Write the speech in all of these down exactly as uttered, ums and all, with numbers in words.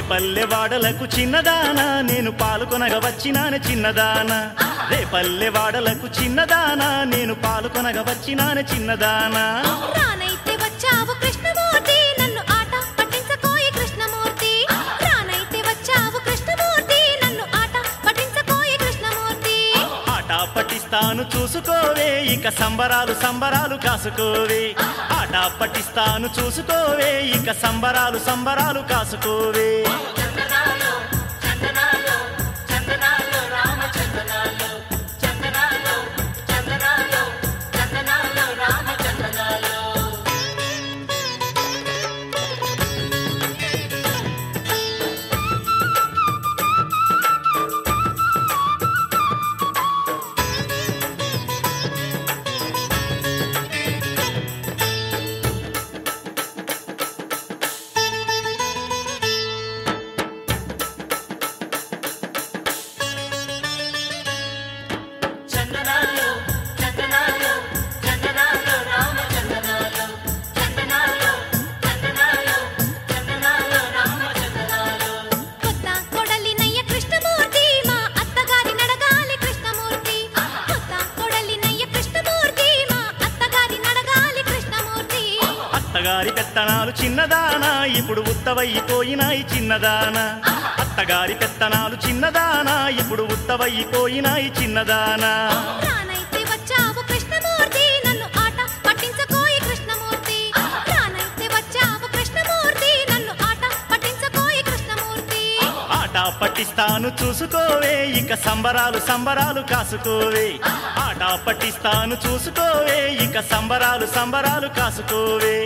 పల్లె వాడలకు చిన్నదానా నేను పాలుకొనగా వచ్చినానే చిన్నదానా రే పల్లె వాడలకు చిన్నదానా నేను పాలుకొనగా వచ్చినానే చిన్నదానా రానైతే వచ్చావు కృష్ణమూర్తి నన్ను ఆట పట్టించకోయి కృష్ణమూర్తి రానైతే వచ్చావు కృష్ణమూర్తి నన్ను ఆట పట్టించకోయి కృష్ణమూర్తి ఆట పట్టిస్తాను చూసుకోవే ఇక సంబరాలు సంబరాలు కాసుకోవే ఆట పట్టిస్తాను చూసుకోవే ఇక సంబరాలు సంబరాలు కాసుకోవే అత్తగారి పెత్తనాలు చిన్నదానా ఇప్పుడు ఉత్తవైపోయినాయి చిన్నదానా అత్తగారి పెత్తనాలు చిన్నదానా ఇప్పుడు ఉత్తవైపోయినాయి చిన్నదానా రానైతే వచ్చావు కృష్ణమూర్తి నన్ను ఆట పట్టించకోయి కృష్ణమూర్తి రానైతే వచ్చావు కృష్ణమూర్తి నన్ను ఆట పట్టించకోయి కృష్ణమూర్తి ఆట పట్టిస్తాను చూసుకోవే ఇక సంబరాలు సంబరాలు కాసుకోవే ఆట పట్టిస్తాను చూసుకోవే ఇక సంబరాలు సంబరాలు కాసుకోవే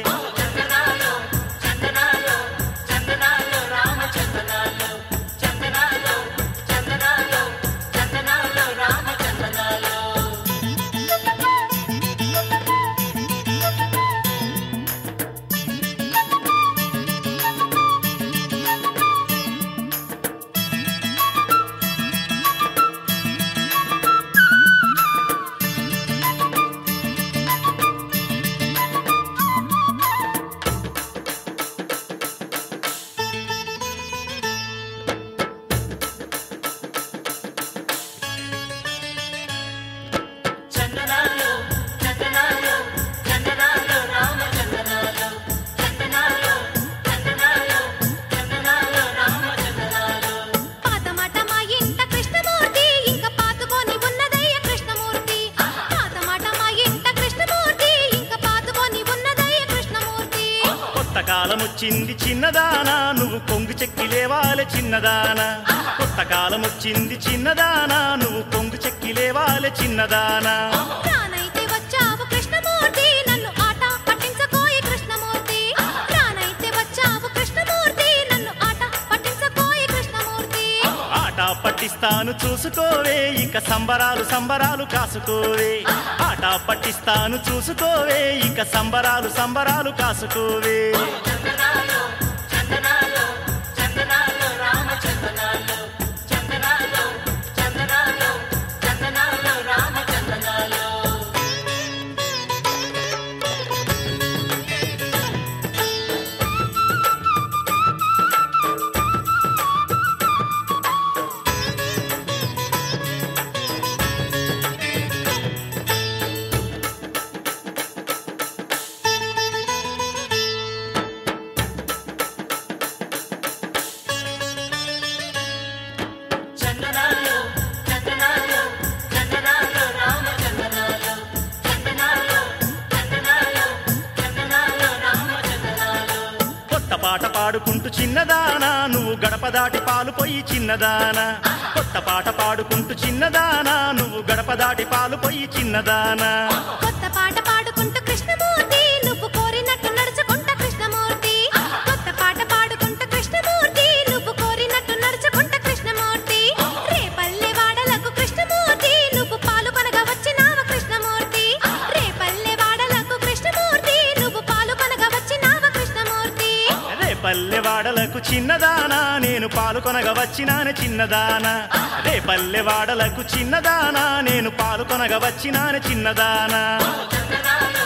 కాలమొచ్చింది చిన్నదానా నువ్వు కొంగు చెక్కి లేవాలే చిన్నదానా కొత్త కాలమొచ్చింది చిన్నదానా నువ్వు కొంగు చెక్కి లేవాలే చిన్నదానా రానైతే వచ్చావు కృష్ణమూర్తి నన్ను ఆట పట్టించకోయి కృష్ణమూర్తి రానైతే వచ్చావు కృష్ణమూర్తి నన్ను ఆట పట్టించకోయి కృష్ణమూర్తి ఆట పట్టిస్తాను చూసుకోవే ఇక సంబరాలు సంబరాలు కాసుకోవే ఆట పట్టిస్తాను చూసుకోవే ఇక సంబరాలు సంబరాలు కాసుకోవే పాట పాడుకుంటూ చిన్నదానా నువ్వు గడప దాటి పాలు పోయి చిన్నదానా కొత్త పాట పాడుకుంటూ చిన్నదానా నువ్వు గడప దాటి పాలు పోయి చిన్నదానా కొత్త పాట పాడుకుంటూ కృష్ణమూర్తి నువ్వు కోరినట్టు నడుచుకుంటా కృష్ణమూర్తి కొత్త పాట పాడుకుంటూ కృష్ణమూర్తి నువ్వు కోరినట్టు నడుచుకుంటా కృష్ణమూర్తి రే పల్లె వాడలకు కృష్ణమూర్తి నువ్వు పాలు కొనగా వచ్చినావా కృష్ణమూర్తి రే పల్లె వాడలకు కృష్ణమూర్తి నువ్వు పాలు కొనగా వచ్చినావా కృష్ణమూర్తి రే పల్లె వాడలకు చిన్నదానా నేను పాలు కొనగా వచ్చినానే చిన్నదానా రే పల్లె వాడలకు చిన్నదానా నేను పాలు కొనగా వచ్చినానే చిన్నదానా